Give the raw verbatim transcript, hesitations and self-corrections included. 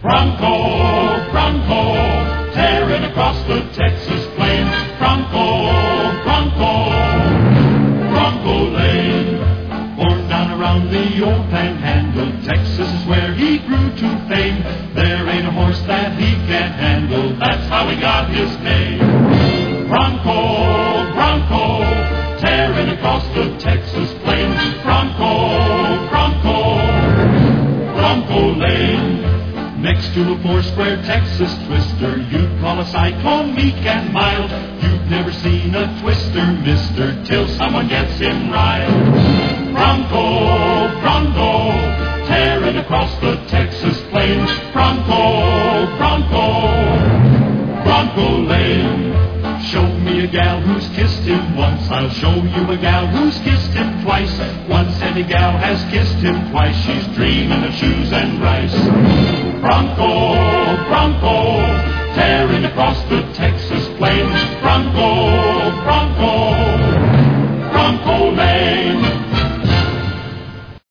Bronco, Bronco, tearing across the Texas plains. Bronco, Bronco, Bronco Lane. Born down around the old Panhandle, Texas is where he grew to fame. There ain't a horse that he can't handle, that's how he got his name. Bronco, Bronco, tearing across the Texas plains. Bronco, Bronco, Bronco Lane. Next to a four-square Texas twister, you'd call a cyclone meek and mild. You've never seen a twister, mister, till someone gets him riled. Bronco, Bronco, tearing across the Texas plains. Bronco, Bronco, Bronco Lane. Show me a gal who's kissed him once, I'll show you a gal who's kissed him twice. Once any gal has kissed him twice, she's dreaming of shoes and rice. Bronco, Bronco, tearing across the Texas plains. Bronco,